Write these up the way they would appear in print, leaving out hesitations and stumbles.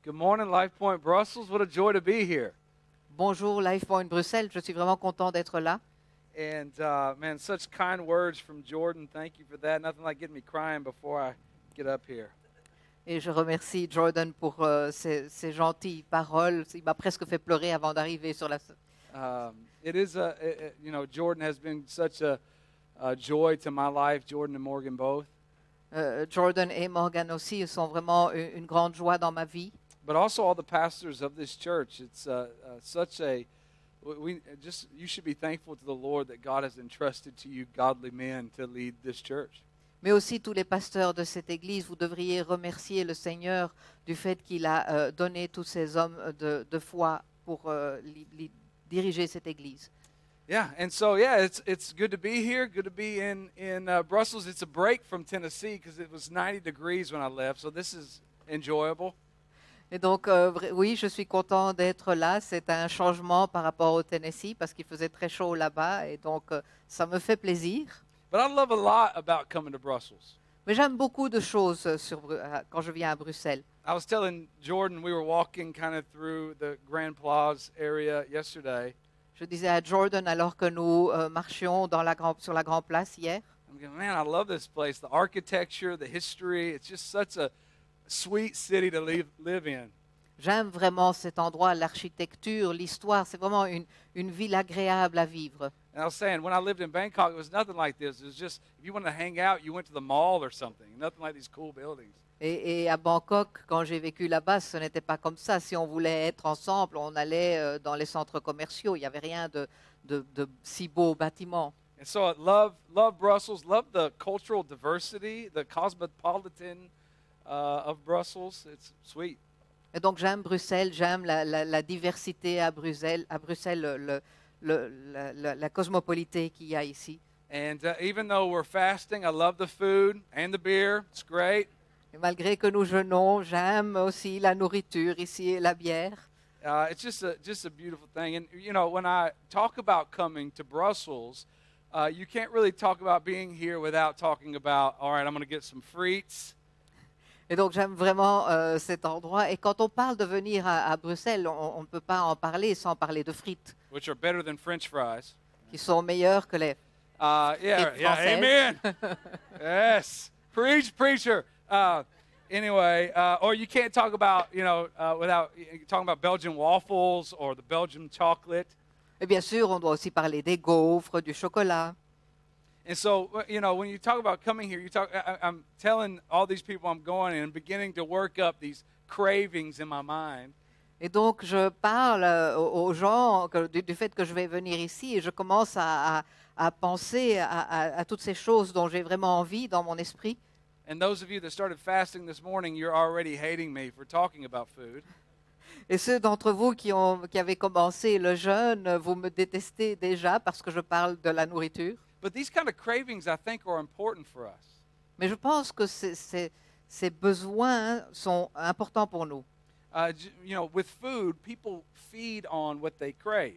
Good morning, Life Point Brussels. What a joy to be here. Bonjour Life Point Bruxelles, je suis vraiment content d'être là. And man, such kind words from Jordan. Thank you for that. Nothing like getting me crying before I get up here. Et je remercie Jordan pour ses gentilles paroles. Il m'a presque fait pleurer avant d'arriver sur la scène. It is Jordan has been such a joy to my life. Jordan and Morgan both. Jordan et Morgan aussi sont vraiment une grande joie dans ma vie. But also all the pastors of this church. It's such a you should be thankful to the Lord that God has entrusted to you godly men to lead this church. Mais aussi tous les pasteurs de cette église, vous devriez remercier le Seigneur du fait qu'il a donné tous ces hommes de foi pour diriger cette église. Yeah, and so it's good to be here. Good to be in Brussels. It's a break from Tennessee because it was 90 degrees when I left, so this is enjoyable. Et donc, oui, je suis content d'être là. C'est un changement par rapport au Tennessee parce qu'il faisait très chaud là-bas et donc ça me fait plaisir. But I love a lot about coming to Brussels. Mais j'aime beaucoup de choses quand je viens à Bruxelles. I was telling Jordan we were walking kind of through the Grand Place area yesterday. Je disais à Jordan alors que nous marchions sur la Grande Place hier. I'm going, man, I love this place. The architecture, the history. It's just such a sweet city to live in. J'aime vraiment cet endroit, l'architecture, l'histoire. C'est vraiment une ville agréable à vivre. And I was saying, when I lived in Bangkok, it was nothing like this. It was just, if you wanted to hang out, you went to the mall or something. Nothing like these cool buildings. Et à Bangkok, quand j'ai vécu là-bas, ce n'était pas comme ça. Si on voulait être ensemble, on allait dans les centres commerciaux. Il n'y avait rien de si beaux bâtiments. And so I love Brussels, love the cultural diversity, the cosmopolitan of Brussels. It's sweet. Et donc j'aime Bruxelles, j'aime la diversité à Bruxelles, la cosmopolité qu'il y a ici. And even though we're fasting, I love the food and the beer. It's great. Et malgré que nous jeûnons, j'aime aussi la nourriture ici et la bière. It's just a beautiful thing. And you know, when I talk about coming to Brussels, you can't really talk about being here without talking about, all right, I'm going to get some frites. Et donc j'aime vraiment cet endroit. Et quand on parle de venir à Bruxelles, on ne peut pas en parler sans parler de frites, Which are better than French fries. qui sont meilleures que les frites françaises. Amen. Yes, preach, preacher. Anyway, or you can't talk about, without talking about Belgian waffles or the Belgian chocolate. Et bien sûr, on doit aussi parler des gaufres, du chocolat. And so, when you talk about coming here, I'm telling all these people I'm going and beginning to work up these cravings in my mind. Et donc, je parle aux gens du fait que je vais venir ici et je commence à penser à toutes ces choses dont j'ai vraiment envie dans mon esprit. And those of you that started fasting this morning, you're already hating me for talking about food. Et ceux d'entre vous qui avaient commencé le jeûne, vous me détestez déjà parce que je parle de la nourriture. But these kind of cravings, I think, are important for us. Mais je pense que ces besoins sont importants pour nous. With food, people feed on what they crave.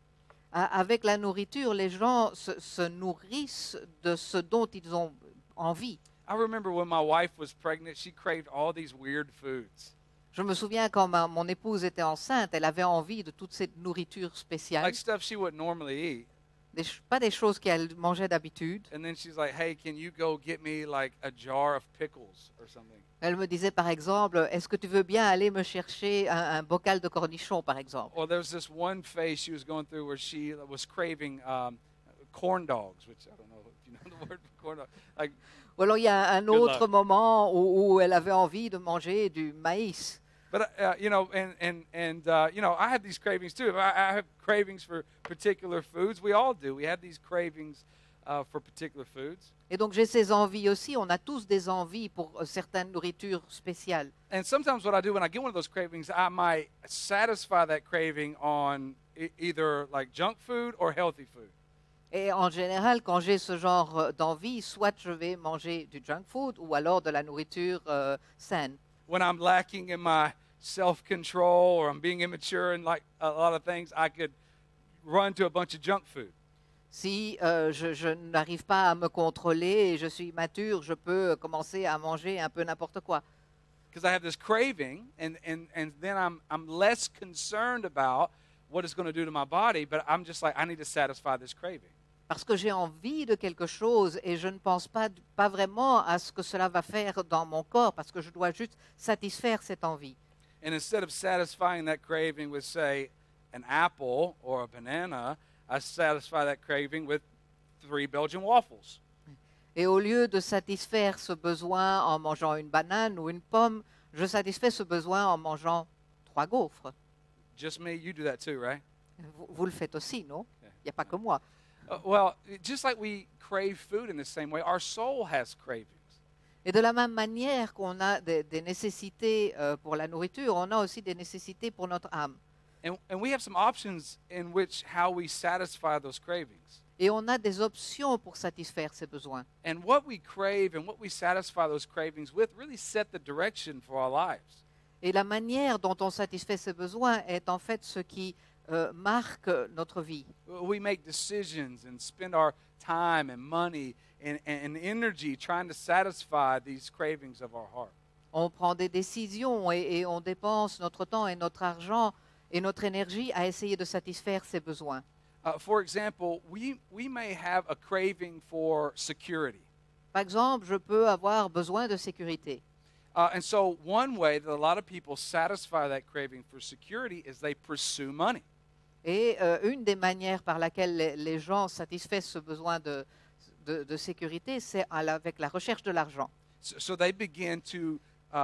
Avec la nourriture, les gens se nourrissent de ce dont ils ont envie. I remember when my wife was pregnant, she craved all these weird foods. Je me souviens quand mon épouse était enceinte, elle avait envie de toute cette nourriture spéciale. Like stuff she wouldn't normally eat. Pas des choses qu'elle mangeait d'habitude. And then she's like, hey, can you go get me like a jar of pickles or something? Elle me disait par exemple, est-ce que tu veux bien aller me chercher un bocal de cornichons par exemple? Or there was this one phase she was going through where she was craving corn dogs, which I don't know if you know the word for corn dog. Like, Ou alors il y a un autre moment où elle avait envie de manger du maïs. But I have these cravings too. I have cravings for particular foods. We all do. We have these cravings for particular foods. Et donc j'ai ces envies aussi. On a tous des envies pour certaines nourritures spéciales. And sometimes what I do when I get one of those cravings, I might satisfy that craving on either like junk food or healthy food. Et en général, quand j'ai ce genre d'envie, soit je vais manger du junk food ou alors de la nourriture saine. When I'm lacking in my self-control or I'm being immature in like a lot of things, I could run to a bunch of junk food. Si je n'arrive pas à me contrôler et je suis mature, je peux commencer à manger un peu n'importe quoi. because I have this craving, and then I'm less concerned about what it's going to do to my body, but I'm just like, I need to satisfy this craving. Parce que j'ai envie de quelque chose et je ne pense pas vraiment à ce que cela va faire dans mon corps, parce que je dois juste satisfaire cette envie. And instead of satisfying that craving with, say, an apple or a banana, I satisfy that craving with 3 Belgian waffles. Et au lieu de satisfaire ce besoin en mangeant une banane ou une pomme, je satisfais ce besoin en mangeant 3 gaufres. Just me, you do that too, right? Vous le faites aussi, non? Il n'y a pas que moi. Well, just like we crave food in the same way, our soul has cravings. Et de la même manière qu'on a des nécessités pour la nourriture, on a aussi des nécessités pour notre âme. And we have some options in which how we satisfy those cravings. Et on a des options pour satisfaire ces besoins. And what we crave and what we satisfy those cravings with really set the direction for our lives. Et la manière dont on satisfait ces besoins est en fait ce qui marque notre vie. We make decisions and spend our time and money and energy trying to satisfy these cravings of our heart. On prend des décisions et on dépense notre temps et notre argent et notre énergie à essayer de satisfaire ces besoins. For example, we may have a craving for security. Par exemple, je peux avoir besoin de sécurité. And so one way that a lot of people satisfy that craving for security is they pursue money. Et une des manières par laquelle les gens satisfont ce besoin de sécurité, c'est avec la recherche de l'argent. So they begin to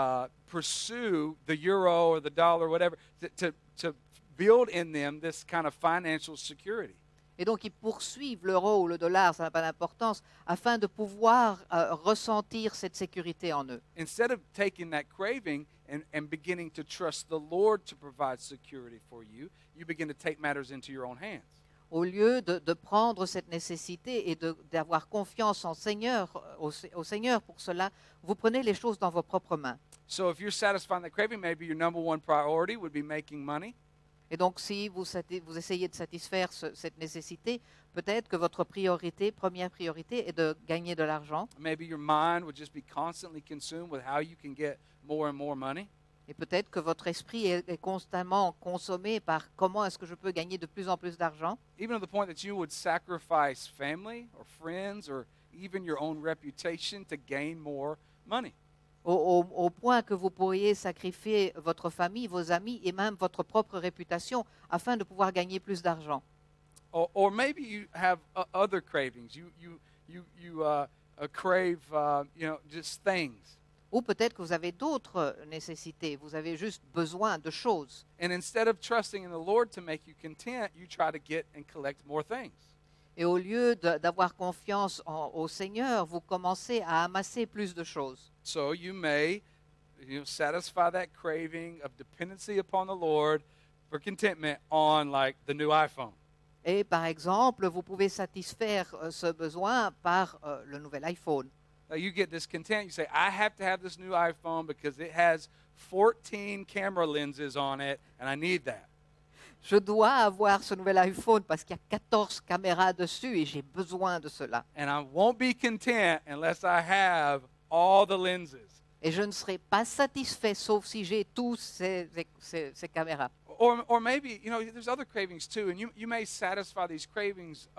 pursue the euro or the dollar, whatever, to build in them this kind of financial security. Et donc, ils poursuivent l'euro ou le dollar, ça n'a pas d'importance, afin de pouvoir ressentir cette sécurité en eux. Instead of taking that craving and beginning to trust the Lord to provide security for you, you begin to take matters into your own hands. Au lieu de prendre cette nécessité et d'avoir confiance au Seigneur pour cela, vous prenez les choses dans vos propres mains. So if you're satisfying that craving, maybe your number one priority would be making money. Et donc, si vous essayez de satisfaire cette nécessité, peut-être que votre première priorité est de gagner de l'argent. Maybe your mind would just be constantly consumed with how you can get more and more money. Et peut-être que votre esprit est constamment consommé par comment est-ce que je peux gagner de plus en plus d'argent. Even to the point that you would sacrifice family or friends or even your own reputation to gain more money. Au point que vous pourriez sacrifier votre famille, vos amis et même votre propre réputation afin de pouvoir gagner plus d'argent. Or maybe you have other cravings. You crave, just things. Ou peut-être que vous avez d'autres nécessités. Vous avez juste besoin de choses. And instead of trusting in the Lord to make you content, you try to get and collect more things. Et au lieu d'avoir confiance au Seigneur, vous commencez à amasser plus de choses. So you may satisfy that craving of dependency upon the Lord for contentment on like the new iPhone. Et par exemple, vous pouvez satisfaire ce besoin par le nouvel iPhone. You get this content, you say, I have to have this new iPhone because it has 14 camera lenses on it and I need that. Je dois avoir ce nouvel iPhone parce qu'il y a 14 caméras dessus et j'ai besoin de cela. And I won't be content unless I have all the lenses. Et je ne serai pas satisfait sauf si j'ai tous ces caméras. Or maybe, there's other cravings too, and you may satisfy these cravings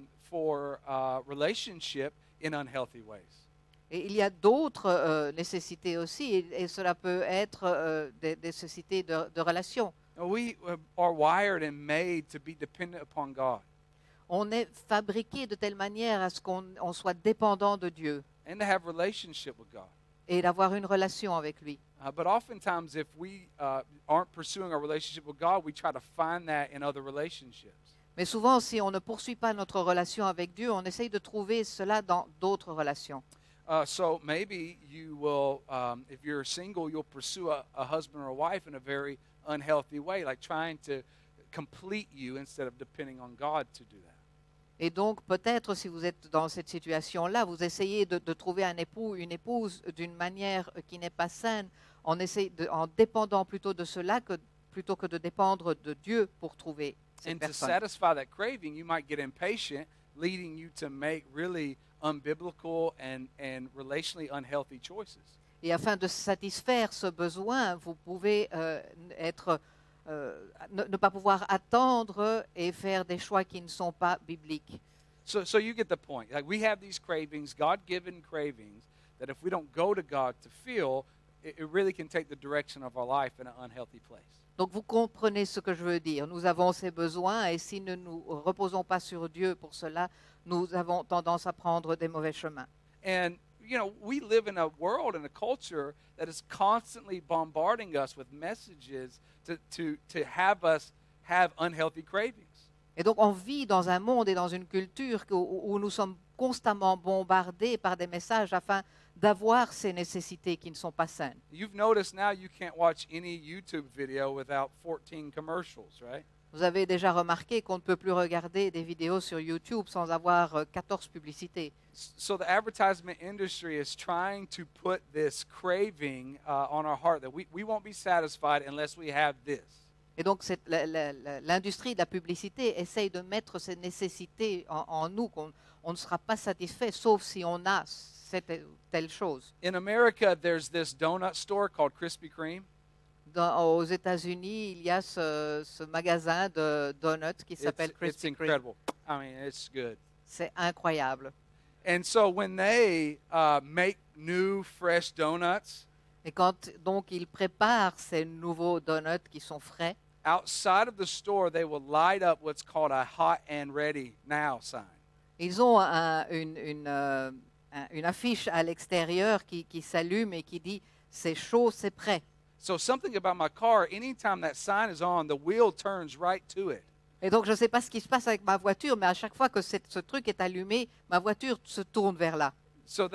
for relationship in unhealthy ways. Et il y a d'autres nécessités aussi, et cela peut être des nécessités de relation. We are wired and made to be dependent upon God. On est fabriqué de telle manière à ce qu'on soit dépendant de Dieu And to have relationship with God. et d'avoir une relation avec lui. But oftentimes, if we aren't pursuing our relationship with God, we try to find that in other relationships. Mais souvent, si on ne poursuit pas notre relation avec Dieu, on essaye de trouver cela dans d'autres relations. So maybe you will, if you're single, you'll pursue a husband or a wife in a very unhealthy way, like trying to complete you instead of depending on God to do that. Et donc, peut-être, si vous êtes dans cette situation-là, vous essayez de trouver un époux, une épouse d'une manière qui n'est pas saine, en dépendant plutôt de cela plutôt que de dépendre de Dieu pour trouver cette And to personne. satisfy that craving, you might get impatient, leading you to make really unbiblical and relationally unhealthy choices. Et afin de satisfaire ce besoin, vous pouvez ne pas pouvoir attendre et faire des choix qui ne sont pas bibliques. So you get the point. Like we have these cravings, God-given cravings, that if we don't go to God to feel, it really can take the direction of our life in an unhealthy place. Donc vous comprenez ce que je veux dire. Nous avons ces besoins et si nous ne nous reposons pas sur Dieu pour cela, nous avons tendance à prendre des mauvais chemins. And you know, we live in a world and a culture that is constantly bombarding us with messages to have us have unhealthy cravings. Et donc on vit dans un monde et dans une culture où nous sommes constamment bombardés par des messages afin d'avoir ces nécessités qui ne sont pas saines. You've noticed now you can't watch any YouTube video without 14 commercials, right? Vous avez déjà remarqué qu'on ne peut plus regarder des vidéos sur YouTube sans avoir 14 publicités. So the advertisement industry is trying to put this craving on our heart that we won't be satisfied unless we have this. Et donc l'industrie de la publicité essaye de mettre ces nécessités en nous, qu'on ne sera pas satisfait sauf si on a cette telle chose. In America, there's this donut store called Krispy Kreme. Aux États-Unis, il y a ce magasin de donuts qui s'appelle It's Krispy Kreme. incredible. I mean, it's good. C'est incroyable. And so when they make new, fresh donuts, Et quand donc ils préparent ces nouveaux donuts qui sont frais, outside of the store, they will light up what's called a hot and ready now sign. ils ont une affiche à l'extérieur qui s'allume et qui dit « c'est chaud, c'est prêt ». So something about my car, anytime that sign is on, the wheel turns right to it. Et donc je ne sais pas ce qui se passe avec ma voiture, mais à chaque fois que ce truc est allumé, ma voiture se tourne vers là. So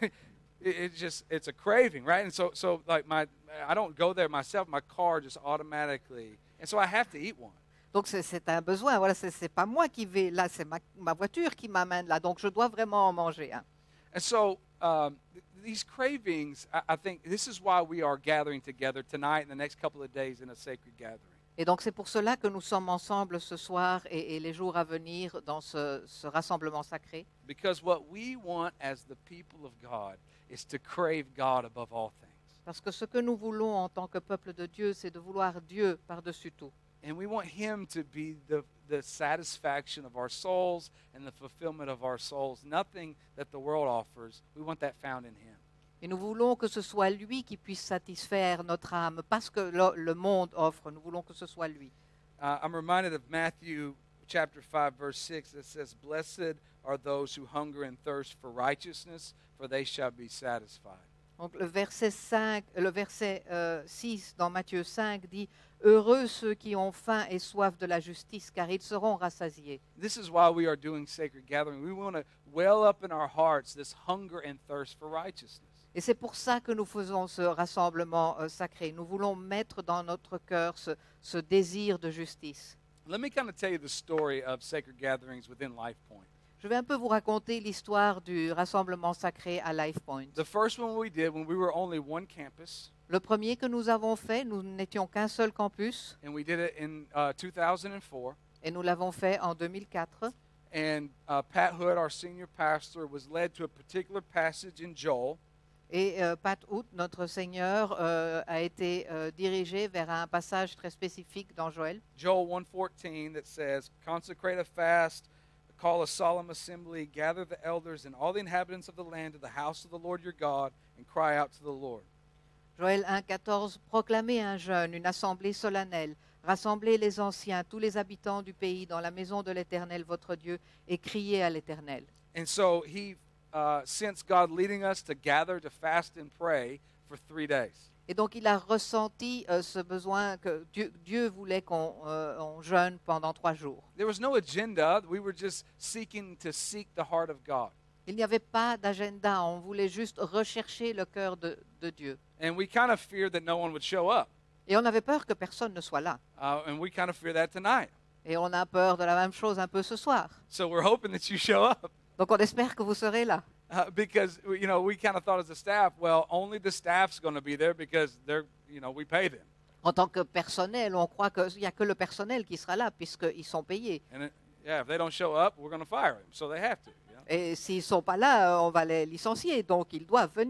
it's a craving, right? And so like I don't go there myself. My car just automatically, and so I have to eat one. Donc c'est un besoin. Voilà, c'est pas moi qui vais là, c'est ma voiture qui m'amène là. Donc je dois vraiment en manger un. And so these cravings, I think this is why we are gathering together tonight and the next couple of days in a sacred gathering. Et donc c'est pour cela que nous sommes ensemble ce soir et les jours à venir dans ce rassemblement sacré. Because what we want as the people of God is to crave God above all things. Parce que ce que nous voulons en tant que peuple de Dieu, c'est de vouloir Dieu par-dessus tout. And we want Him to be the satisfaction of our souls and the fulfillment of our souls. Nothing that the world offers, we want that found in Him. Et nous voulons que ce soit lui qui puisse satisfaire notre âme, parce que le monde offre, nous voulons que ce soit lui. I'm reminded of Matthew chapter 5, verse 6 that says, "Blessed are those who hunger and thirst for righteousness, for they shall be satisfied." Donc le verset 6 dans Matthieu 5 dit « Heureux ceux qui ont faim et soif de la justice, car ils seront rassasiés. » This is why we are doing sacred gathering. We want to well up in our hearts this hunger and thirst for righteousness. Et c'est pour ça que nous faisons ce rassemblement sacré. Nous voulons mettre dans notre cœur ce désir de justice. Let me kind of tell you the story of sacred gatherings within Life Point. Je vais un peu vous raconter l'histoire du rassemblement sacré à Life Point. The first one we did when we were only one campus, Le premier que nous avons fait, nous n'étions qu'un seul campus, and we did it in 2004. et nous l'avons fait en 2004. And Pat Hood, our senior pastor, was led to a particular passage in Joel. Et Pat Hood, notre Seigneur, a été dirigé vers un passage très spécifique dans Joël. Joel 1:14 that says, "Consecrate a fast, call a solemn assembly, gather the elders and all the inhabitants of the land to the house of the Lord your God, and cry out to the Lord." Joël 1,14 Proclamez un jeûne, une assemblée solennelle, rassemblez les anciens, tous les habitants du pays dans la maison de l'Éternel votre Dieu, et criez à l'Éternel. And so he sensed God leading us to gather, to fast and pray for 3 days. Et donc il a ressenti ce besoin que Dieu voulait qu'on jeûne pendant 3 jours. There was no agenda. We were just seeking to seek the heart of God. Il n'y avait pas d'agenda, on voulait juste rechercher le cœur de Dieu. And we kind of feared that no one would show up. Et on avait peur que personne ne soit là. And we kind of fear that tonight. Et on a peur de la même chose un peu ce soir. So we're hoping that you show up. Donc on espère que vous serez là. Because, you know, we kind of thought as a staff, well, only the staff's going to be there because they're, you know, we pay them. En tant que personnel, on croit qu'il n'y a que le personnel qui sera là puisqu'ils sont payés. And if they don't show up, we're going to fire them. So they have to. You know? Et s'ils ne sont pas là, on va les licencier, donc ils doivent venir.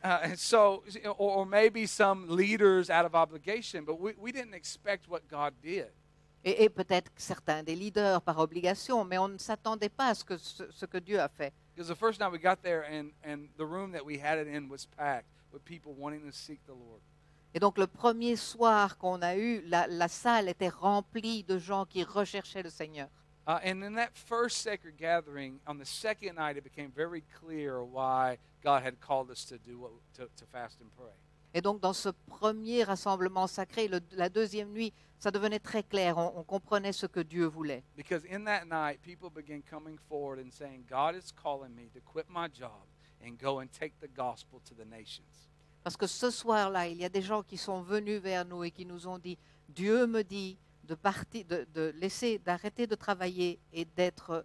And so, or maybe some leaders out of obligation, but we didn't expect what God did. Et peut-être certains des leaders par obligation, mais on ne s'attendait pas à ce que Dieu a fait. Because the first night we got there and the room that we had it in was packed with people wanting to seek the Lord. Et donc le premier soir qu'on a eu, la salle était remplie de gens qui recherchaient le Seigneur. And in that first sacred gathering, on the second night, it became very clear why God had called us to to fast and pray. Et donc dans ce premier rassemblement sacré, la deuxième nuit, ça devenait très clair, on comprenait ce que Dieu voulait. Because in that night, people began coming forward and saying, God is calling me to quit my job and go and take the gospel to the nations. Parce que ce soir-là, il y a des gens qui sont venus vers nous et qui nous ont dit, Dieu me dit de partir, d'arrêter de travailler et d'être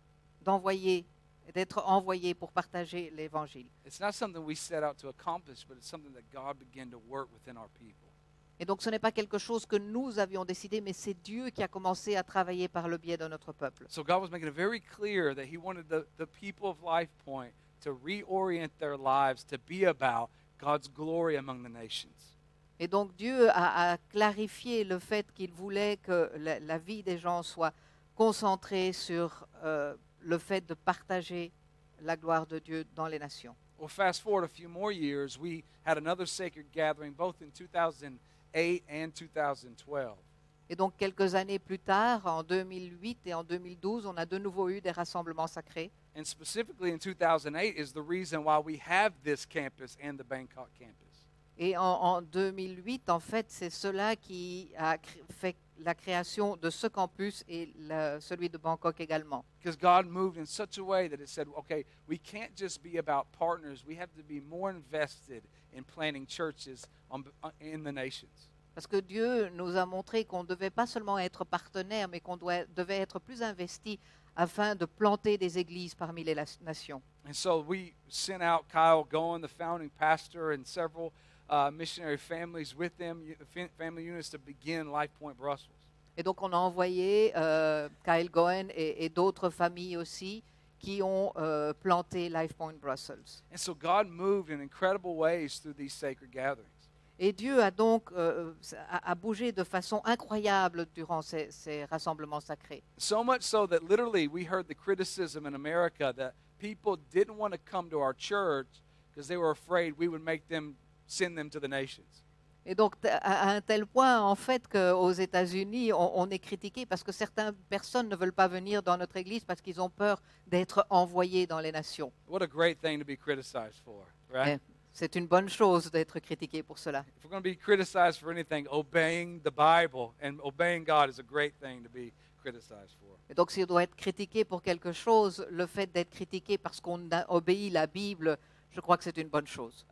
envoyé pour partager l'évangile. It's not something we set out to accomplish, but it's something that God began to work within our people. Et donc ce n'est pas quelque chose que nous avions décidé, mais c'est Dieu qui a commencé à travailler par le biais de notre peuple. So God was making it very clear that He wanted the people of Life Point to reorient their lives to be about God's glory among the nations. Et donc Dieu a clarifié le fait qu'il voulait que la vie des gens soit concentrée sur le fait de partager la gloire de Dieu dans les nations. Well, fast forward a few more years, we had another sacred gathering both in 2008 and 2012. Et donc quelques années plus tard, en 2008 et en 2012, on a de nouveau eu des rassemblements sacrés. And specifically in 2008 is the reason why we have this campus and the Bangkok campus. Et en 2008, en fait, c'est cela qui a fait la création de ce campus et celui de Bangkok également. Because God moved in such a way that it said, okay, we can't just be about partners. We have to be more invested in planting churches in the nations. Parce que Dieu nous a montré qu'on ne devait pas seulement être partenaire, mais qu'on devait être plus investi afin de planter des églises parmi les nations. And so we sent out Kyle Goen, the founding pastor, and several missionary families with them, family units to begin Life Point Brussels. Et donc on a envoyé Kyle Goen et d'autres familles aussi qui ont planté Life Point Brussels. And so God moved in incredible ways through these sacred gatherings. Et Dieu a donc a bougé de façon incroyable durant ces rassemblements sacrés. So much so that literally we heard the criticism in America that people didn't want to come to our church because they were afraid we would send them to the nations. Et donc à un tel point en fait qu'aux États-Unis on est critiqué parce que certaines personnes ne veulent pas venir dans notre église parce qu'ils ont peur d'être envoyés dans les nations. What a great thing to be criticized for, right? C'est une bonne chose d'être critiqué pour cela. If we're going to be criticized for anything, obeying the Bible and obeying God is a great thing to be criticized for. Et donc si on doit être critiqué pour quelque chose, le fait d'être critiqué parce qu'on obéit la Bible, je crois que c'est une bonne chose.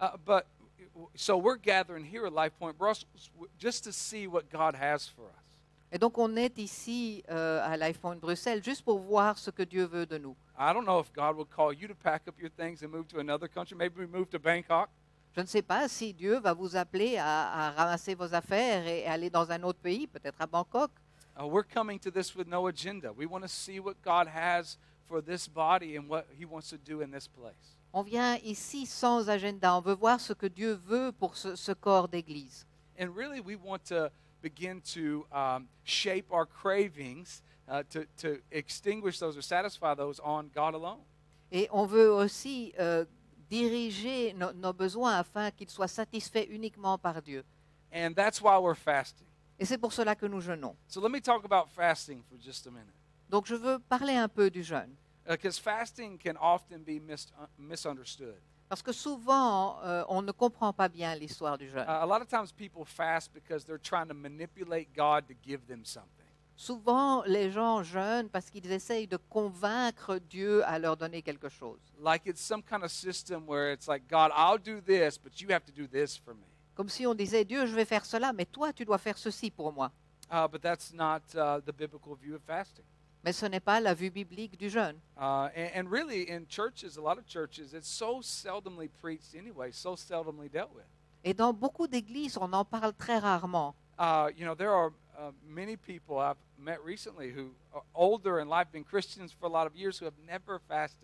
So we're gathering here at Life Point Brussels just to see what God has for us. Et donc on est ici à Life Point Bruxelles juste pour voir ce que Dieu veut de nous. I don't know if God will call you to pack up your things and move to another country. Maybe we move to Bangkok. Je ne sais pas si Dieu va vous appeler à ramasser vos affaires et aller dans un autre pays, peut-être à Bangkok. We're coming to this with no agenda. We want to see what God has for this body and what He wants to do in this place. On vient ici sans agenda. On veut voir ce que Dieu veut pour ce corps d'église. And really, we want to begin to shape our cravings to extinguish those or satisfy those on God alone. Et on veut aussi diriger nos besoins afin qu'ils soient satisfaits uniquement par Dieu. And that's why we're fasting. Et c'est pour cela que nous jeûnons. So let me talk about fasting for just a minute. Donc je veux parler un peu du jeûne. Because fasting can often be misunderstood. Parce que souvent, on ne comprend pas bien l'histoire du jeûne. A lot of times people fast because they're trying to manipulate God to give them something. Souvent, les gens jeûnent parce qu'ils essayent de convaincre Dieu à leur donner quelque chose. Like it's some kind of system where it's like, God, I'll do this, but you have to do this for me. Comme si on disait, Dieu, je vais faire cela, mais toi, tu dois faire ceci pour moi. But that's not the biblical view of fasting. Mais ce n'est pas la vue biblique du jeûne. And really, in churches, a lot of churches, it's so seldomly preached anyway, so seldomly dealt with. Et dans beaucoup d'églises, on en parle très rarement. There are many people I've met recently who are older in life, been Christians for a lot of years, who have never fasted.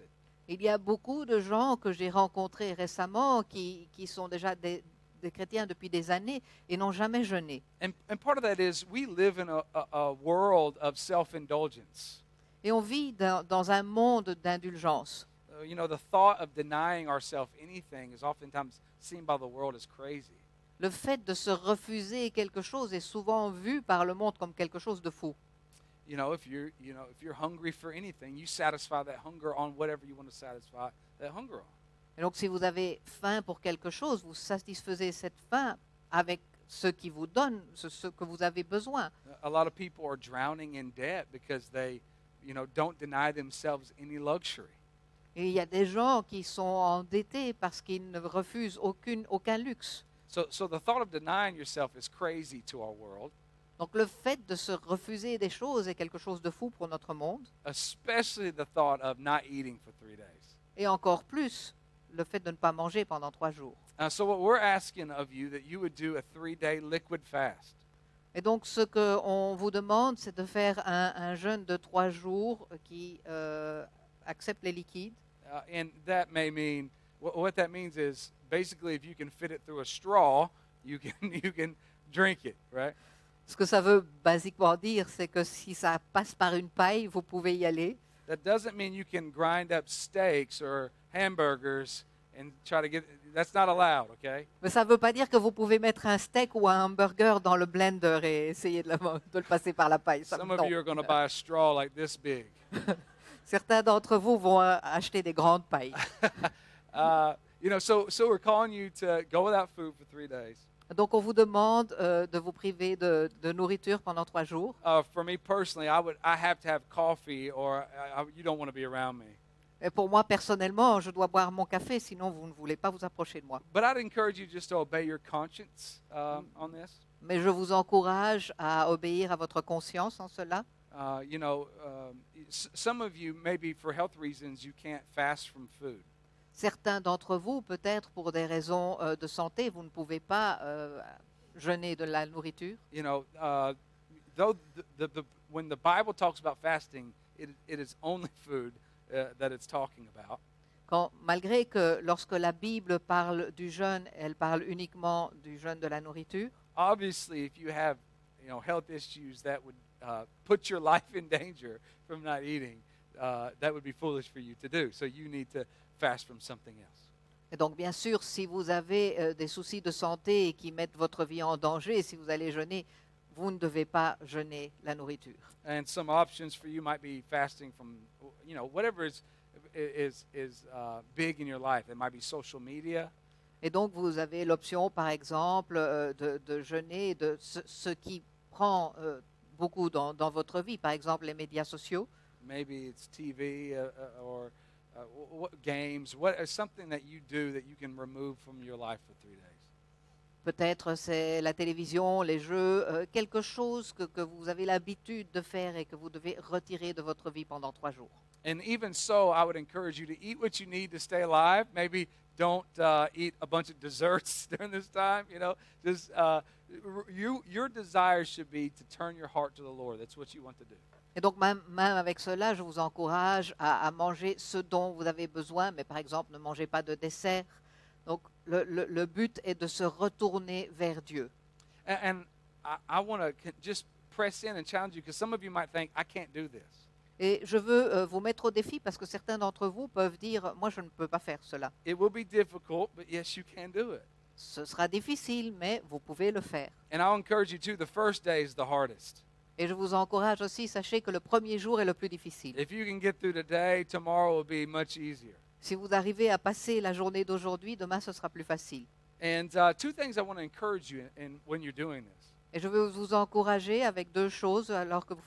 Il y a beaucoup de gens que j'ai rencontrés récemment qui sont déjà des chrétiens depuis des années et n'ont jamais jeûné. And part of that is we live in a world of self-indulgence. Et on vit dans un monde d'indulgence. You know, the thought of denying ourselves anything is oftentimes seen by the world as crazy. Le fait de se refuser quelque chose est souvent vu par le monde comme quelque chose de fou. You know, if you're hungry for anything, you satisfy that hunger on whatever you want to satisfy that hunger on. Et donc si vous avez faim pour quelque chose, vous satisfaisez cette faim avec ce qui vous donne, ce que vous avez besoin. A lot of people are drowning in debt because they, don't deny themselves any luxury. Et il y a des gens qui sont endettés parce qu'ils ne refusent aucun luxe. So the thought of denying yourself is crazy to our world, Donc le fait de se refuser des choses est quelque chose de fou pour notre monde. especially the thought of not eating for 3 days. Et encore plus, le fait de ne pas manger pendant 3 jours. So what we're asking of you that you would do a 3-day liquid fast. Et donc ce qu'on vous demande, c'est de faire un jeûne de 3 jours qui accepte les liquides. And that may mean, what that means is basically if you can fit it through a straw, you can drink it, right? Ce que ça veut basiquement dire, c'est que si ça passe par une paille, vous pouvez y aller. That doesn't mean you can grind up steaks or hamburgers and try to get, that's not allowed, okay? Mais ça ne veut pas dire que vous pouvez mettre un steak ou un hamburger dans le blender et essayer de le passer par la paille. Ça, Some of non. you are going to buy a straw like this big. Certains d'entre vous vont acheter des grandes pailles. So we're calling you to go without food for 3 days. Donc on vous demande de vous priver de nourriture pendant 3 jours. For me personally, I have to have coffee or you don't want to be around me. Et pour moi, personnellement, je dois boire mon café, sinon vous ne voulez pas vous approcher de moi. But I'd encourage you just to obey your conscience on this. Mais je vous encourage à obéir à votre conscience en cela. Some of you, maybe for health reasons, you can't fast from food. Certains d'entre vous, peut-être pour des raisons de santé, vous ne pouvez pas jeûner de la nourriture. Though when the Bible talks about fasting, it is only food that it's talking about. Malgré que lorsque la Bible parle du jeûne, elle parle uniquement du jeûne de la nourriture. Obviously, if you have, health issues that would put your life in danger from not eating, that would be foolish for you to do. So you need to fast from something else. Et donc, bien sûr, si vous avez des soucis de santé qui mettent votre vie en danger, si vous allez jeûner, vous ne devez pas jeûner la nourriture. And some options for you might be fasting from, whatever is big in your life. It might be social media. Et donc, vous avez l'option, par exemple, de jeûner de ce qui prend beaucoup dans votre vie, par exemple les médias sociaux. Maybe it's TV or games, something that you do that you can remove from your life for 3 days. Peut-être c'est la télévision, les jeux, quelque chose que vous avez l'habitude de faire et que vous devez retirer de votre vie pendant 3 jours. And even so, I would encourage you to eat what you need to stay alive. Maybe don't eat a bunch of desserts during this time. Just your desire should be to turn your heart to the Lord. That's what you want to do. Et donc même avec cela, je vous encourage à manger ce dont vous avez besoin, mais par exemple, ne mangez pas de dessert. Donc le but est de se retourner vers Dieu. And I want to just press in and challenge you because some of you might think, I can't do this. Et je veux vous mettre au défi parce que certains d'entre vous peuvent dire, moi je ne peux pas faire cela. It will be difficult, but yes, you can do it. Ce sera difficile, mais vous pouvez le faire. And I'll encourage you too, the first day is the hardest. Et je vous encourage aussi, sachez que le premier jour est le plus difficile. If you can get through the day, tomorrow will be much easier. Si vous arrivez à passer la journée d'aujourd'hui, demain ce sera plus facile. And 2 things I want to encourage you in when you're doing this. Et je veux vous encourager avec 2 choses alors que vous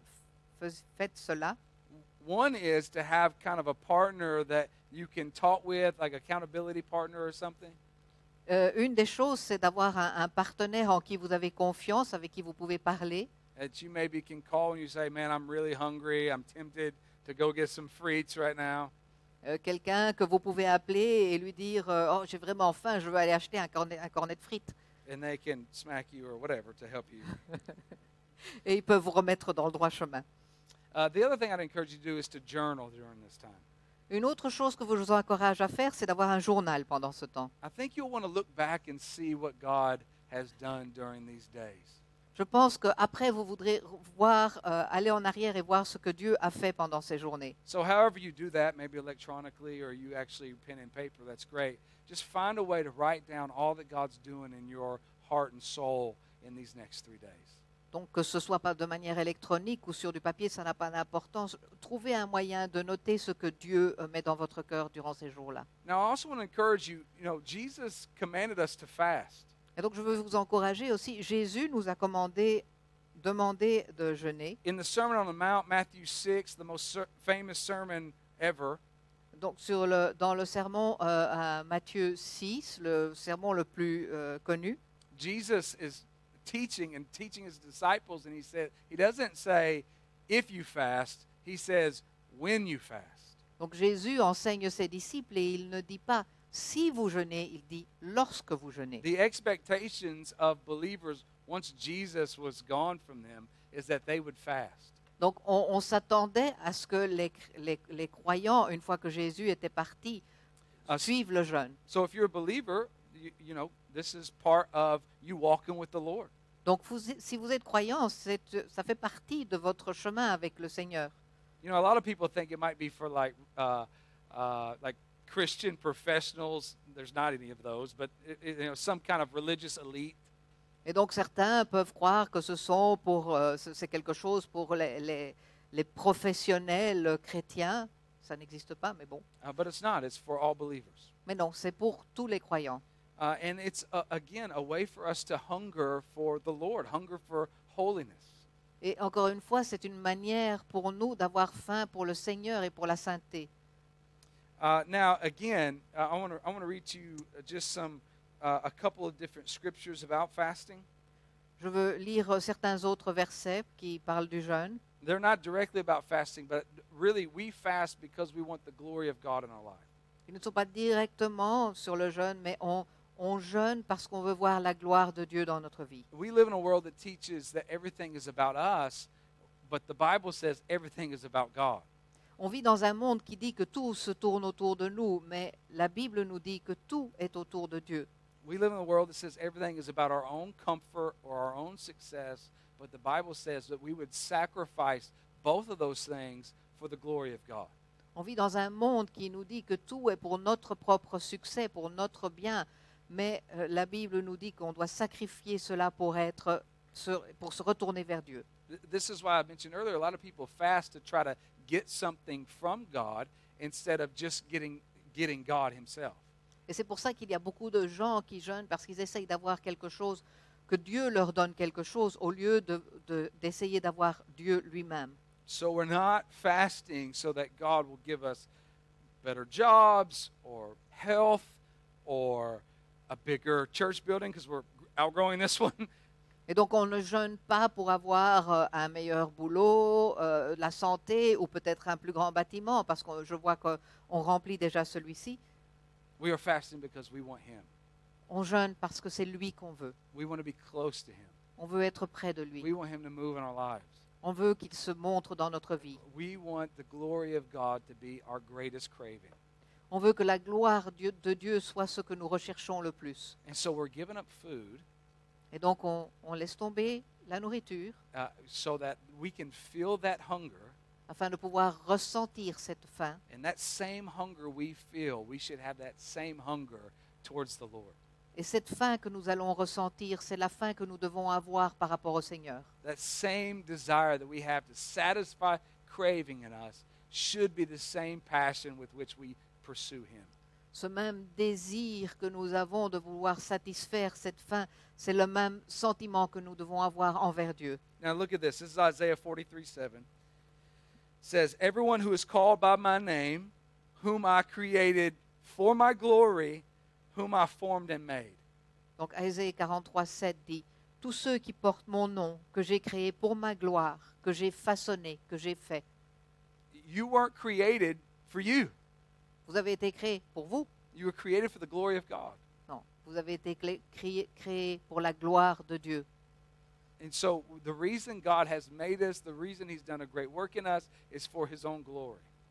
faites cela. One is to have kind of a partner that you can talk with, like accountability partner or something. Une des choses, c'est d'avoir un partenaire en qui vous avez confiance, avec qui vous pouvez parler. That you maybe can call and you say, man, I'm really hungry. I'm tempted to go get some frites right now. Quelqu'un que vous pouvez appeler et lui dire oh, j'ai vraiment faim, je veux aller acheter un cornet de frites. And they can smack you or whatever to help you. Et ils peuvent vous remettre dans le droit chemin. The other thing I'd encourage you to do is to journal during this time. Une autre chose que je vous encourage à faire, c'est d'avoir un journal pendant ce temps. I think you'll want to look back and see what God has done during these days. Je pense qu'après, vous voudrez voir, aller en arrière et voir ce que Dieu a fait pendant ces journées. So, however you do that, maybe electronically or you actually pen and paper, that's great. Just find a way to write down all that God's doing in your heart and soul in these next 3 days. Donc, que ce soit pas de manière électronique ou sur du papier, ça n'a pas d'importance. Trouvez un moyen de noter ce que Dieu met dans votre cœur durant ces jours-là. Now, I also want to encourage you, Jesus commanded us to fast. Et donc, je veux vous encourager aussi. Jésus nous a demandé de jeûner. In the Sermon on the Mount, Matthew 6, the most famous sermon ever, Donc, dans le sermon à Matthieu 6, le sermon le plus connu, Jesus is teaching his disciples, and he doesn't say if you fast, he says when you fast. donc Jésus enseigne ses disciples et il ne dit pas si vous jeûnez, il dit lorsque vous jeûnez. The expectations of believers once Jesus was gone from them is that they would fast. Donc, on s'attendait à ce que les croyants, une fois que Jésus était parti, suivent le jeûne. So if you're a believer, this is part of you walking with the Lord. Donc, si vous êtes croyant, ça fait partie de votre chemin avec le Seigneur. A lot of people think it might be for like Christian professionals. There's not any of those, but some kind of religious elite. Et donc, certains peuvent croire que c'est quelque chose pour les professionnels chrétiens. Ça n'existe pas, mais bon. But it's not. It's for all believers. Mais non, c'est pour tous les croyants. And it's, again, a way for us to hunger for the Lord, hunger for holiness. Et encore une fois, c'est une manière pour nous d'avoir faim pour le Seigneur et pour la sainteté. Now, again, I want to read to you just a couple of different scriptures about fasting. Je veux lire certains autres versets qui parlent du jeûne. They're not directly about fasting, but really we fast because we want the glory of God in our life. Ils ne sont pas directement sur le jeûne, mais on jeûne parce qu'on veut voir la gloire de Dieu dans notre vie. We live in a world that teaches that everything is about us, but the Bible says everything is about God. On vit dans un monde qui dit que tout se tourne autour de nous, mais la Bible nous dit que tout est autour de Dieu. We live in a world that says everything is about our own comfort or our own success, but the Bible says that we would sacrifice both of those things for the glory of God. On vit dans un monde qui nous dit que tout est pour notre propre succès, pour notre bien, mais la Bible nous dit qu'on doit sacrifier cela pour se retourner vers Dieu. This is why I mentioned earlier, a lot of people fast to try to get something from God instead of just getting God himself. Et c'est pour ça qu'il y a beaucoup de gens qui jeûnent parce qu'ils essayent d'avoir quelque chose, que Dieu leur donne quelque chose au lieu d'essayer d'avoir Dieu lui-même. So we're not fasting so that God will give us better jobs or health or a bigger church building because we're outgrowing this one. Et donc on ne jeûne pas pour avoir un meilleur boulot, la santé ou peut-être un plus grand bâtiment parce que je vois qu'on remplit déjà celui-ci. We are fasting because we want him. On jeûne parce que c'est lui qu'on veut. We want to be close to him. On veut être près de lui. We want him to move in our lives. On veut qu'il se montre dans notre vie. We want the glory of God to be our greatest craving. On veut que la gloire de Dieu soit ce que nous recherchons le plus. And so we're giving up food Et donc on laisse tomber la nourriture so that we can feel that hunger. afin de pouvoir ressentir cette faim. And that same hunger we feel, we should have that same hunger towards the Lord. Et cette faim que nous allons ressentir, c'est la faim que nous devons avoir par rapport au Seigneur. That same desire that we have to satisfy craving in us should be the same passion with which we pursue him. Ce même désir que nous avons de vouloir satisfaire cette faim, c'est le même sentiment que nous devons avoir envers Dieu. Now look at this. This is Isaiah 43:7. It says, "Everyone who is called by my name, whom I created for my glory, whom I formed and made." Donc Ésaïe 43:7 dit, « Tous ceux qui portent mon nom, que j'ai créé pour ma gloire, que j'ai façonné, que j'ai fait. You weren't created for you. Vous avez été créés pour vous. You were created for the glory of God. Non, vous avez été créés pour la gloire de Dieu. And so the reason God has made us, the reason he's done a great work in us is for his own glory.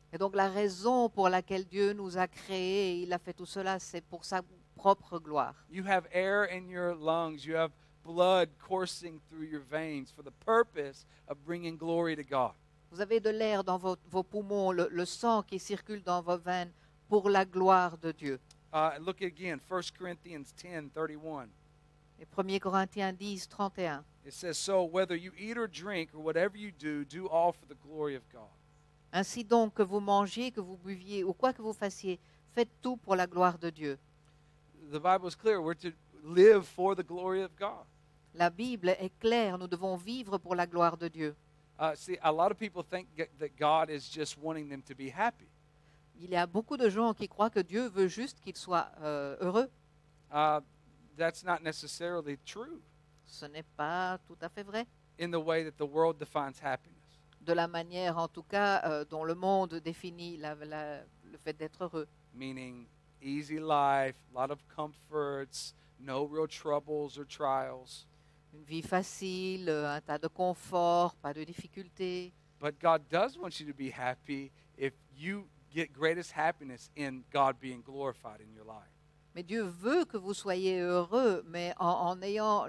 Et donc la raison pour laquelle Dieu nous a créés, il a fait tout cela, c'est pour sa propre gloire. You have air in your lungs. You have blood coursing through your veins for the purpose of bringing glory to God. Vous avez de l'air dans vos poumons, le sang qui circule dans vos veines pour la gloire de Dieu. Look again, 1 Corinthians 10:31. Et 1 Corinthiens 10, 31. It says, so whether you eat or drink or whatever you do all for the glory of God. Ainsi donc, que vous mangiez, que vous buviez ou quoi que vous fassiez, faites tout pour la gloire de Dieu. The Bible is clear. We're to live for the glory of God. La Bible est claire, nous devons vivre pour la gloire de Dieu. See, a lot of people think that God is just wanting them to be happy. Il y a beaucoup de gens qui croient que Dieu veut juste qu'ils soient heureux. That's not necessarily true Ce n'est pas tout à fait vrai. in the way that the world defines happiness. De la manière, en tout cas, dont le monde définit le fait d'être heureux. Meaning easy life, a lot of comforts, no real troubles or trials. Une vie facile, un tas de confort, pas de difficultés. But God does want you to be happy if you get greatest happiness in God being glorified in your life. Mais Dieu veut que vous soyez heureux, mais en ayant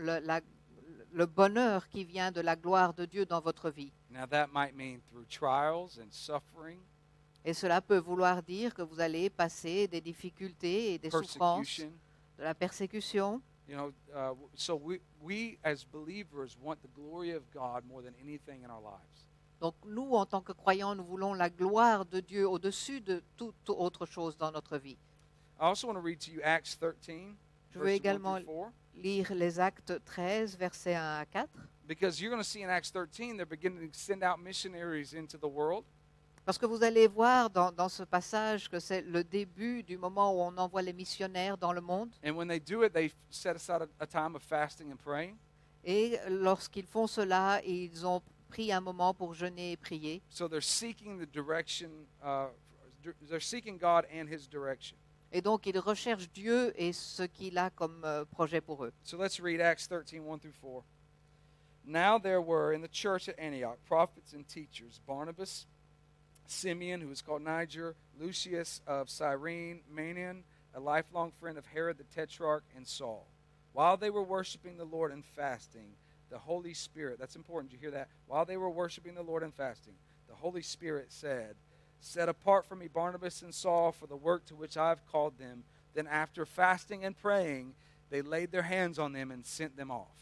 le bonheur qui vient de la gloire de Dieu dans votre vie. Now that might mean through trials and suffering, Et cela peut vouloir dire que vous allez passer des difficultés et des souffrances, persecution. de la persécution. You know, so we as believers want the glory of God more than anything in our lives. Donc nous, en tant que croyants, nous voulons la gloire de Dieu au-dessus de toute autre chose dans notre vie. I also want to read to you Acts 13, Je veux verses 1 également through 4. lire les Actes 13, versets 1 à 4. Because you're going to see in Acts 13, they're beginning to send out missionaries into the world. Parce que vous allez voir dans ce passage que c'est le début du moment où on envoie les missionnaires dans le monde. And when they do it, they set aside a time of fasting and praying. Et lorsqu'ils font cela, ils ont pris un moment pour jeûner et prier. So they're seeking the direction, they're seeking God and His direction. Et donc, ils recherchent Dieu et ce qu'il a comme projet pour eux. So let's read Acts 13, 1 through 4. Now there were in the church at Antioch prophets and teachers, Barnabas, Simeon, who was called Niger, Lucius of Cyrene, Manaen, a lifelong friend of Herod the Tetrarch, and Saul. While they were worshiping the Lord and fasting, the Holy Spirit, that's important, you hear that? While they were worshiping the Lord and fasting, the Holy Spirit said, set apart for me Barnabas and Saul for the work to which I have called them. Then after fasting and praying, they laid their hands on them and sent them off.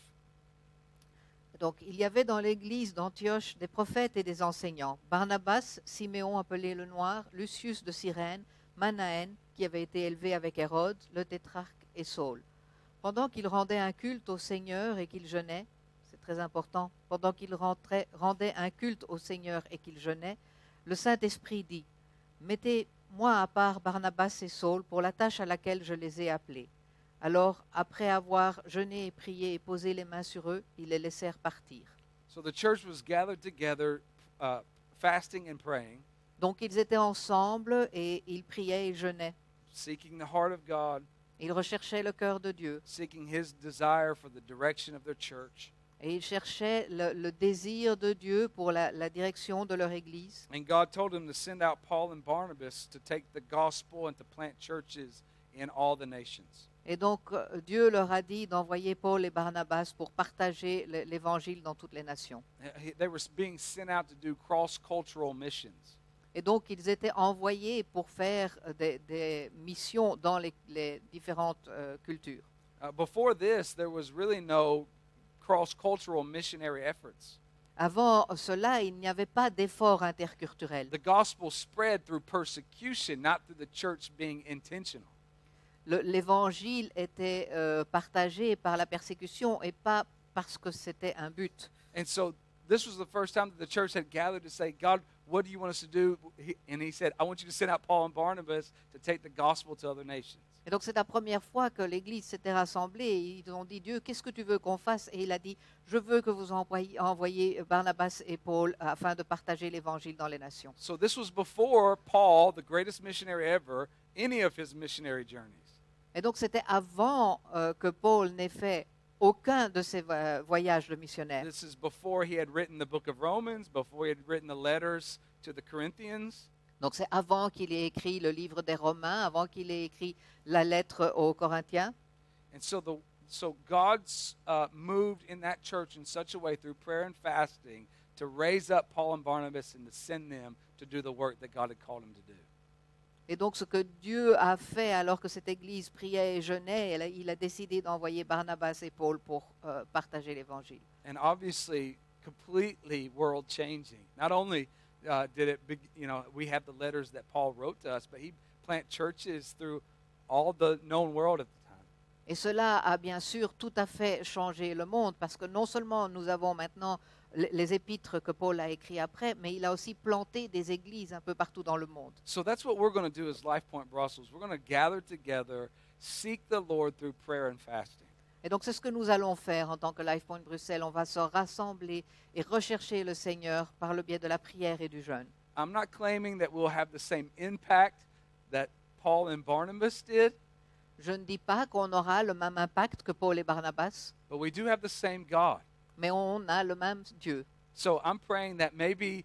Donc, il y avait dans l'église d'Antioche des prophètes et des enseignants. Barnabas, Siméon appelé le Noir, Lucius de Cyrène, Manaen, qui avait été élevé avec Hérode, le tétrarque, et Saul. Pendant qu'ils rendaient un culte au Seigneur et qu'ils jeûnaient, c'est très important, pendant qu'ils rendaient un culte au Seigneur et qu'ils jeûnaient, le Saint-Esprit dit, « Mettez-moi à part Barnabas et Saul pour la tâche à laquelle je les ai appelés. » Alors, après avoir jeûné et prié et posé les mains sur eux, ils les laissèrent partir. So the church was gathered together, fasting and praying, Donc ils étaient ensemble et ils priaient et jeûnaient. seeking the heart of God, Ils recherchaient le cœur de Dieu seeking His desire for the direction of their church. et ils cherchaient le désir de Dieu pour la direction de leur Église. And God told them to send out Paul and Barnabas to take the gospel and to plant churches in all the nations. Et donc Dieu leur a dit d'envoyer Paul et Barnabas pour partager l'Évangile dans toutes les nations. They were being sent out to do cross-cultural missions. Et donc ils étaient envoyés pour faire des missions dans les différentes cultures. Before this, there was really no cross-cultural missionary efforts. Avant cela, il n'y avait pas d'effort interculturel. The gospel spread through persecution, not through the church being intentional. L'évangile était partagé par la persécution et pas parce que c'était un but. And so this was the first time that the church had gathered to say, God, what do you want us to do? And He said, I want you to send out Paul and Barnabas to take the gospel to other nations. Et donc c'est la première fois que l'Église s'était rassemblée et ils ont dit, Dieu, qu'est-ce que tu veux qu'on fasse? Et il a dit, je veux que vous envoyiez Barnabas et Paul afin de partager l'Évangile dans les nations. So this was before Paul, the greatest missionary ever, any of his missionary journeys. Et donc c'était avant que Paul n'ait fait aucun de ses voyages de missionnaire. This is before he had written the book of Romans, before he had written the letters to the Corinthians. Donc c'est avant qu'il ait écrit le livre des Romains, avant qu'il ait écrit la lettre aux Corinthiens. And so God's moved in that church in such a way through prayer and fasting to raise up Paul and Barnabas and to send them to do the work that God had called them to do. Et donc ce que Dieu a fait alors que cette église priait et jeûnait, il a décidé d'envoyer Barnabas et Paul pour partager l'évangile. And obviously, completely world changing. Not only did it, we have the letters that Paul wrote to us, but he planted churches through all the known world at the time. Et cela a bien sûr tout à fait changé le monde parce que non seulement nous avons maintenant les épîtres que Paul a écrits après, mais il a aussi planté des églises un peu partout dans le monde. So that's what we're going to do as Life Point Brussels. We're going to gather together, seek the Lord through prayer and fasting. Et donc c'est ce que nous allons faire en tant que Life Point Bruxelles. On va se rassembler et rechercher le Seigneur par le biais de la prière et du jeûne. I'm not claiming that we'll have the same impact that Paul and Barnabas did, Je ne dis pas qu'on aura le même impact que Paul et Barnabas, but we do have the same God. mais on a le même Dieu. So I'm praying that maybe,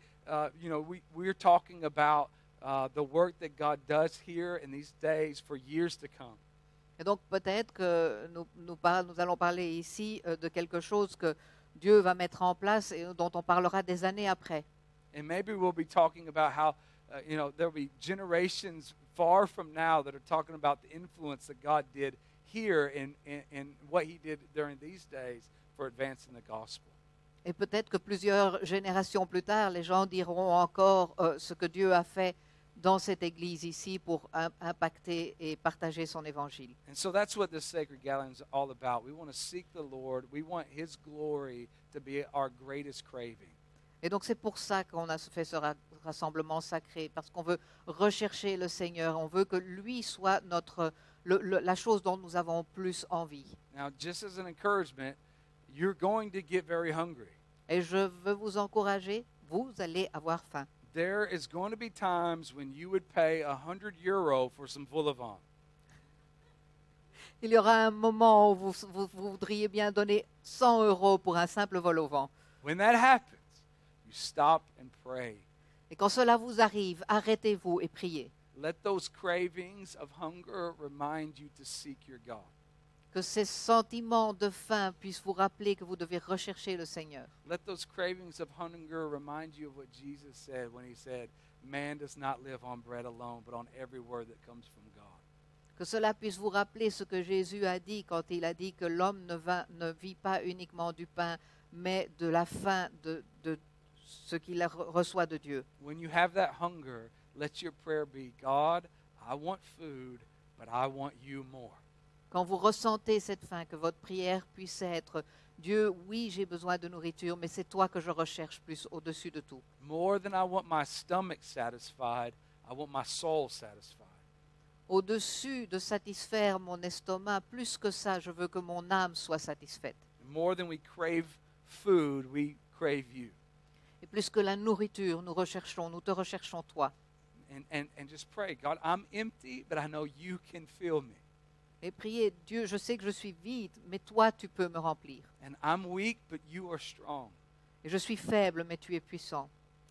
we're talking about the work that God does here in these days for years to come. Et donc peut-être que nous allons parler ici de quelque chose que Dieu va mettre en place et dont on parlera des années après. And maybe we'll be talking about how, there'll be generations far from now that are talking about the influence that God did here and what he did during these days for advancing the gospel. Et peut-être que plusieurs générations plus tard, les gens diront encore ce que Dieu a fait dans cette église ici pour impacter et partager son évangile. And so that's what this sacred gathering is all about. We want to seek the Lord. We want his glory to be our greatest craving. Et donc c'est pour ça qu'on a fait ce rassemblement sacré, parce qu'on veut rechercher le Seigneur, on veut que lui soit la chose dont nous avons plus envie. Now, just as an encouragement, you're going to get very hungry. Et je veux vous encourager, vous allez avoir faim. There is going to be times when you would pay €100 for some vol au vent. Il y aura un moment où vous voudriez bien donner 100 € pour un simple vol au vent. When that happens, you stop and pray. Et quand cela vous arrive, arrêtez-vous et priez. Let those cravings of hunger remind you to seek your God. Que ces sentiments de faim puissent vous rappeler que vous devez rechercher le Seigneur. Let those cravings of hunger remind you of what Jesus said when he said, "Man does not live on bread alone, but on every word that comes from God." Que cela puisse vous rappeler ce que Jésus a dit quand il a dit que l'homme ne vit pas uniquement du pain, mais de la faim de ce qu'il reçoit de Dieu. When you have that hunger, let your prayer be, God, I want food, but I want you more. Quand vous ressentez cette faim, que votre prière puisse être Dieu, oui, j'ai besoin de nourriture, mais c'est toi que je recherche plus au-dessus de tout. More than I want my stomach satisfied, I want my soul satisfied. Au-dessus de satisfaire mon estomac, plus que ça, je veux que mon âme soit satisfaite. And more than we crave food, we crave you. Et plus que la nourriture, nous te recherchons toi. And just pray, God, I'm empty, but I know you can fill me. Et priez, Dieu, je sais que je suis vide, mais toi, tu peux me remplir. And I'm weak, but you are strong. Et je suis faible, mais tu es puissant.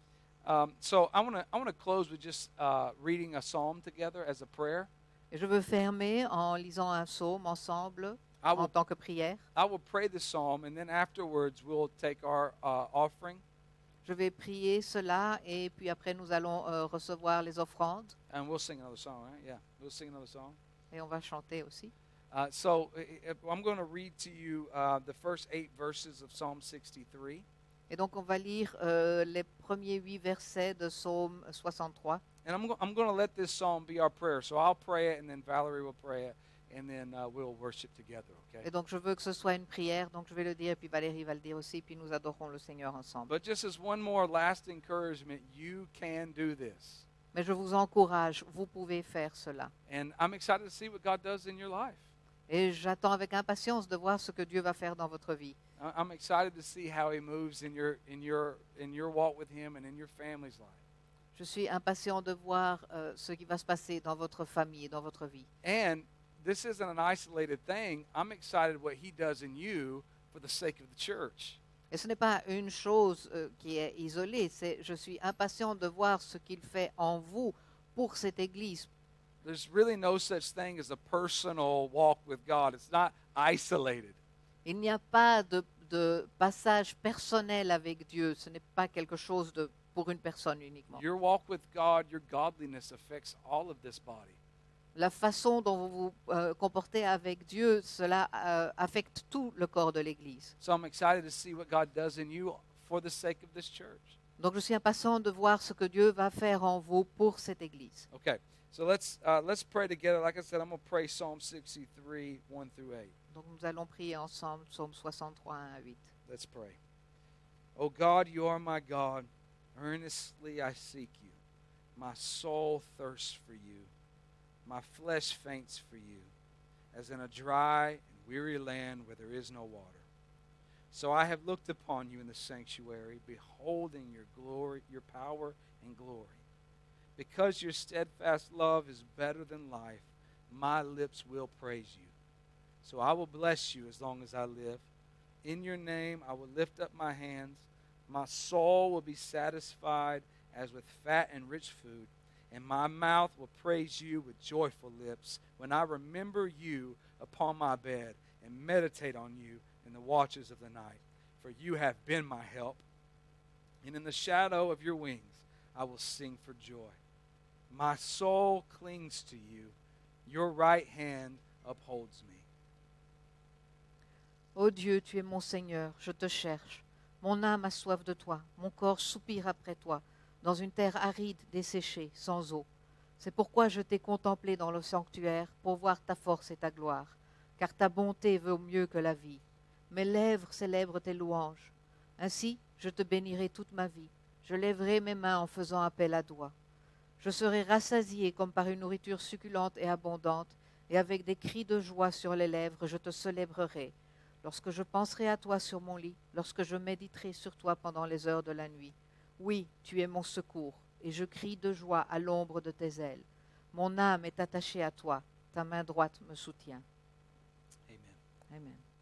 So I want to close with just reading a psalm together as a prayer. Et je veux fermer en lisant un psaume ensemble, I will- en tant que prière. I will pray the psalm, and then afterwards we'll take our offering, Je vais prier cela, et puis après, nous allons recevoir les offrandes, and we'll sing another song, right? Yeah, we'll sing another song. et on va chanter aussi. So I'm going to read to you the first 8 verses of Psalm 63. Et donc, on va lire les premiers 8 versets de Psaume 63. And I'm going to let this psalm be our prayer. So I'll pray it, and then Valerie will pray it, and then we'll worship together, okay? Et donc, je veux que ce soit une prière, donc je vais le dire, puis Valérie va le dire aussi, puis nous adorons le Seigneur ensemble. But just as one more last encouragement, you can do this. Mais je vous encourage, vous pouvez faire cela. And I'm excited to see what God does in your life. Et j'attends avec impatience de voir ce que Dieu va faire dans votre vie. I'm excited to see how He moves in your walk with Him and in your family's life. Je suis impatient de voir ce qui va se passer dans votre famille, dans votre vie. And this isn't an isolated thing. I'm excited what He does in you for the sake of the church. Et ce n'est pas une chose qui est isolée, c'est je suis impatient de voir ce qu'il fait en vous pour cette Église. There's really no such thing as a personal walk with God. It's not isolated. Il n'y a pas de passage personnel avec Dieu, ce n'est pas quelque chose pour une personne uniquement. Your walk with God, your godliness affects all of this body. La façon dont vous vous comportez avec Dieu, cela affecte tout le corps de l'Église. So I'm excited to see what God does in you for the sake of this church. Donc je suis impatient de voir ce que Dieu va faire en vous pour cette Église. Okay, so let's pray together. Like I said, I'm going to pray Psalm 63, 1 through 8. Donc nous allons prier ensemble, Psaume 63, 1 à 8. Let's pray. Oh God, you are my God. Earnestly I seek you. My soul thirsts for you. My flesh faints for you, as in a dry and weary land where there is no water. So I have looked upon you in the sanctuary, beholding your glory, your power and glory. Because your steadfast love is better than life, my lips will praise you. So I will bless you as long as I live. In your name I will lift up my hands. My soul will be satisfied as with fat and rich food, and my mouth will praise you with joyful lips when I remember you upon my bed and meditate on you in the watches of the night. For you have been my help, and in the shadow of your wings I will sing for joy. My soul clings to you. Your right hand upholds me. Ô Dieu, tu es mon Seigneur, je te cherche. Mon âme a soif de toi, mon corps soupire après toi, dans une terre aride, desséchée, sans eau. C'est pourquoi je t'ai contemplé dans le sanctuaire, pour voir ta force et ta gloire, car ta bonté vaut mieux que la vie. Mes lèvres célèbrent tes louanges. Ainsi, je te bénirai toute ma vie. Je lèverai mes mains en faisant appel à toi. Je serai rassasié comme par une nourriture succulente et abondante, et avec des cris de joie sur les lèvres, je te célébrerai. Lorsque je penserai à toi sur mon lit, lorsque je méditerai sur toi pendant les heures de la nuit. Oui, tu es mon secours, et je crie de joie à l'ombre de tes ailes. Mon âme est attachée à toi, ta main droite me soutient. Amen. Amen.